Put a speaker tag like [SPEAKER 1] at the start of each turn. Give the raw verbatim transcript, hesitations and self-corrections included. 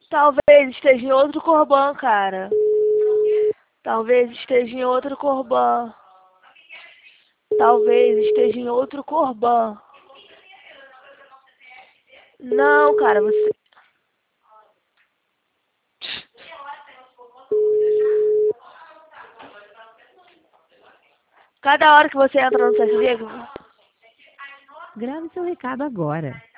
[SPEAKER 1] Talvez esteja em outro Corban, cara. Talvez esteja em outro Corban. Talvez esteja em outro Corban. Não, cara, você... Cada hora que você entra no site dele...
[SPEAKER 2] Grave seu recado agora.